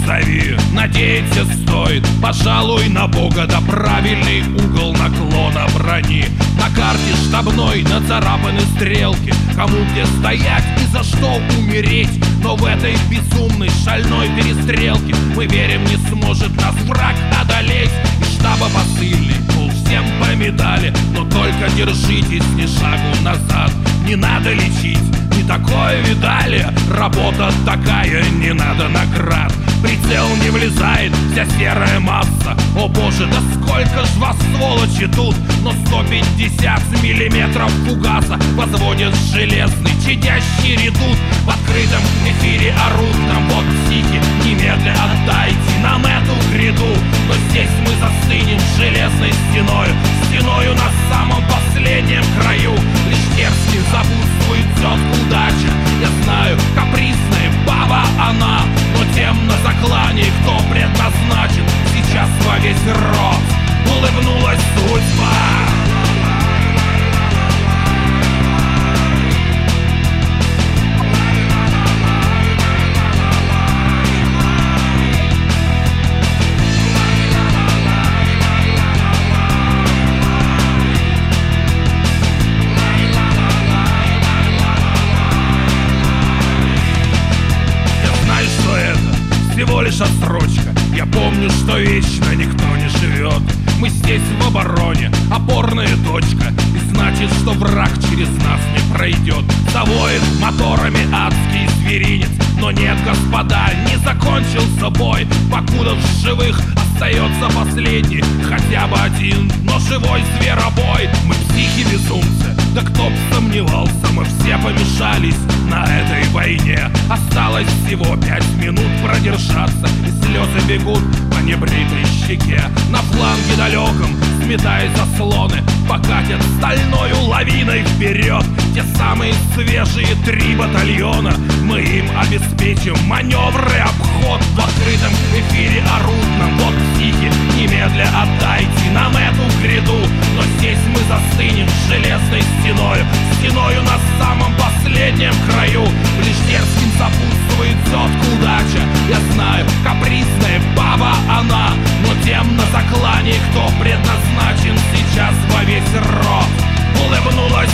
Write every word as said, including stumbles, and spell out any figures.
зови. Надеяться стоит, пожалуй, на Бога, да правильный угол наклона брони. На карте штабной нацарапаны стрелки, кому где стоять и за что умереть. Но в этой безумной шальной перестрелке мы верим, не сможет нас враг одолеть. Из штаба посыльный, мол, всем по медали, но только держитесь, ни шагу назад. Не надо лечить, не такое видали, работа такая, не надо наград. Прицел не влезает, вся серая масса. О боже, да сколько ж вас, сволочи, тут. Но сто пятьдесят миллиметров фугаса возводят железный чадящий редут. В открытом эфире орут нам вот психи: немедля отдайте нам эту гряду. Но здесь мы застынем железной стеною, стеною на самом последнем краю. Лишь дерзкий запутствует тетка удача. Я знаю, капризная баба она, но тем на заклане, кто предназначен, сейчас во весь рот улыбнулась судьба. Всего лишь отсрочка. Я помню, что вечно никто не живет. Мы здесь в обороне, опорная точка. И значит, что враг через нас не пройдет. Завоет моторами адский зверинец. Но нет, господа, не закончился бой. Покуда в живых остается последний, хотя бы один, но живой зверобой. Мы психи-безумцы, да кто б сомневался. Мы все помешались на этой войне. Осталось всего пять минут продержаться, и слезы бегут по небритой щеке. На фланге далеком, сметая заслоны, покатят стальною лавиной вперед те самые свежие три батальона. Мы им обеспечим маневры, обход. В открытом эфире орут нам вот психи: немедля отдайте нам эту гряду. Но здесь мы застынем железной стеною, стеною на самом последнем краю. Лишь дерзким сопутствует тетка удача. Я знаю, капризная баба она, но тем на заклане, кто предназначен сейчас во весь рот улыбнулась